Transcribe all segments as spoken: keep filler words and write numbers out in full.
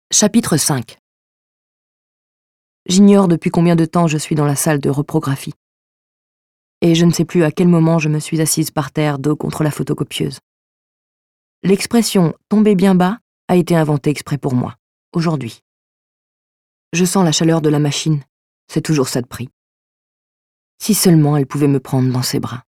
Chapitre cinq. J'ignore depuis combien de temps je suis dans la salle de reprographie. Et je ne sais plus à quel moment je me suis assise par terre, dos contre la photocopieuse. L'expression « tomber bien bas » a été inventée exprès pour moi, aujourd'hui. Je sens la chaleur de la machine, c'est toujours ça de prix. Si seulement elle pouvait me prendre dans ses bras.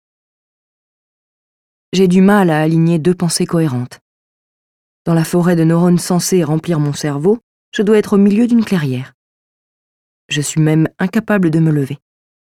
J'ai du mal à aligner deux pensées cohérentes. Dans la forêt de neurones censés remplir mon cerveau, je dois être au milieu d'une clairière. Je suis même incapable de me lever.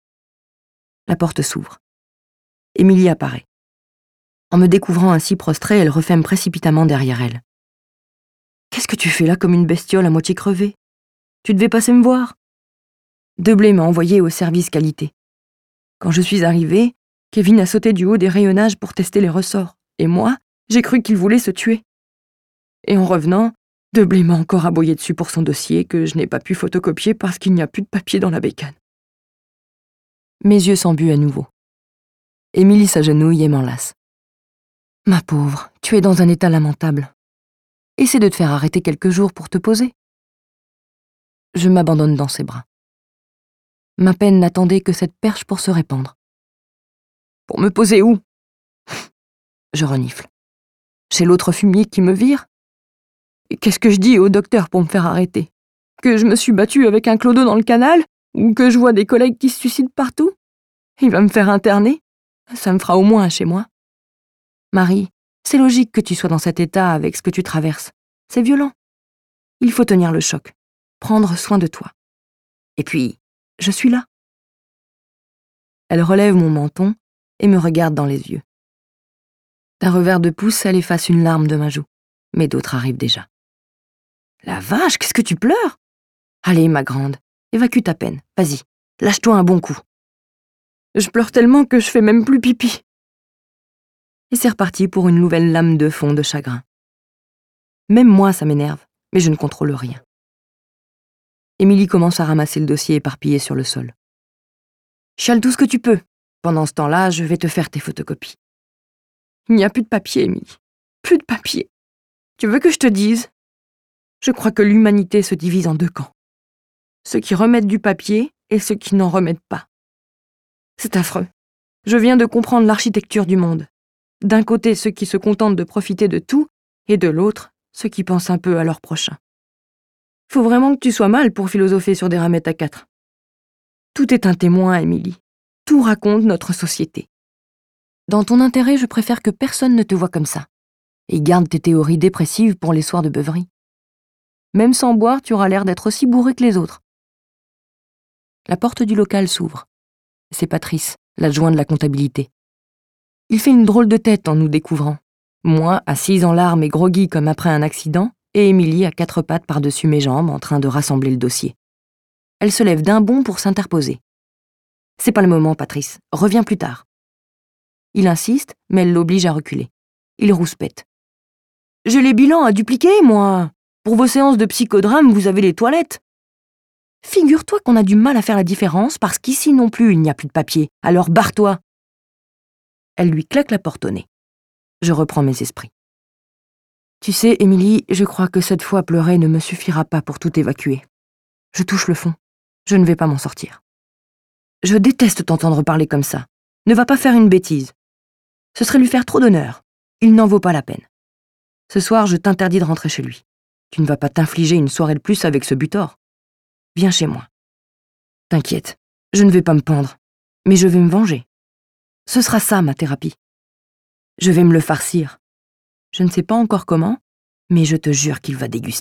La porte s'ouvre. Émilie apparaît. En me découvrant ainsi prostrée, elle referme précipitamment derrière elle. « Qu'est-ce que tu fais là comme une bestiole à moitié crevée? Tu devais passer me voir. » Deblé m'a envoyé au service qualité. Quand je suis arrivée, Kevin a sauté du haut des rayonnages pour tester les ressorts, et moi, j'ai cru qu'il voulait se tuer. Et en revenant, Deblé m'a encore aboyé dessus pour son dossier que je n'ai pas pu photocopier parce qu'il n'y a plus de papier dans la bécane. Mes yeux s'embuent à nouveau. Émilie s'agenouille et m'enlace. « Ma pauvre, tu es dans un état lamentable. Essaie de te faire arrêter quelques jours pour te poser. » Je m'abandonne dans ses bras. Ma peine n'attendait que cette perche pour se répandre. « Pour me poser où ?» Je renifle. « Chez l'autre fumier qui me vire ? Et qu'est-ce que je dis au docteur pour me faire arrêter? Que je me suis battue avec un clodo dans le canal? Ou que je vois des collègues qui se suicident partout? Il va me faire interner? Ça me fera au moins un chez moi. Marie, c'est logique que tu sois dans cet état avec ce que tu traverses. C'est violent. Il faut tenir le choc, prendre soin de toi. Et puis, je suis là. » Elle relève mon menton et me regarde dans les yeux. D'un revers de pouce, elle efface une larme de ma joue, mais d'autres arrivent déjà. « La vache, qu'est-ce que tu pleures? Allez, ma grande, évacue ta peine, vas-y, lâche-toi un bon coup. » Je pleure tellement que je fais même plus pipi. Et c'est reparti pour une nouvelle lame de fond de chagrin. Même moi, ça m'énerve, mais je ne contrôle rien. Émilie commence à ramasser le dossier éparpillé sur le sol. « Chiale tout ce que tu peux. Pendant ce temps-là, je vais te faire tes photocopies. » Il n'y a plus de papier, Émilie. Plus de papier. Tu veux que je te dise? Je crois que l'humanité se divise en deux camps. Ceux qui remettent du papier et ceux qui n'en remettent pas. C'est affreux. Je viens de comprendre l'architecture du monde. D'un côté, ceux qui se contentent de profiter de tout, et de l'autre, ceux qui pensent un peu à leur prochain. Faut vraiment que tu sois mal pour philosopher sur des ramettes à quatre. Tout est un témoin, Émilie. Tout raconte notre société. Dans ton intérêt, je préfère que personne ne te voie comme ça. Et garde tes théories dépressives pour les soirs de beuverie. Même sans boire, tu auras l'air d'être aussi bourré que les autres. La porte du local s'ouvre. C'est Patrice, l'adjoint de la comptabilité. Il fait une drôle de tête en nous découvrant. Moi, assise en larmes et groggy comme après un accident, et Émilie à quatre pattes par-dessus mes jambes en train de rassembler le dossier. Elle se lève d'un bond pour s'interposer. « C'est pas le moment, Patrice. Reviens plus tard. » Il insiste, mais elle l'oblige à reculer. Il rouspète. « J'ai les bilans à dupliquer, moi. Pour vos séances de psychodrame, vous avez les toilettes. Figure-toi qu'on a du mal à faire la différence parce qu'ici non plus il n'y a plus de papier. Alors barre-toi. » Elle lui claque la porte au nez. Je reprends mes esprits. « Tu sais, Émilie, je crois que cette fois pleurer ne me suffira pas pour tout évacuer. Je touche le fond. Je ne vais pas m'en sortir. Je déteste t'entendre parler comme ça. Ne va pas faire une bêtise. Ce serait lui faire trop d'honneur. Il n'en vaut pas la peine. Ce soir, je t'interdis de rentrer chez lui. Tu ne vas pas t'infliger une soirée de plus avec ce butor. Viens chez moi. T'inquiète, je ne vais pas me pendre, mais je vais me venger. Ce sera ça, ma thérapie. Je vais me le farcir. Je ne sais pas encore comment, mais je te jure qu'il va déguster. »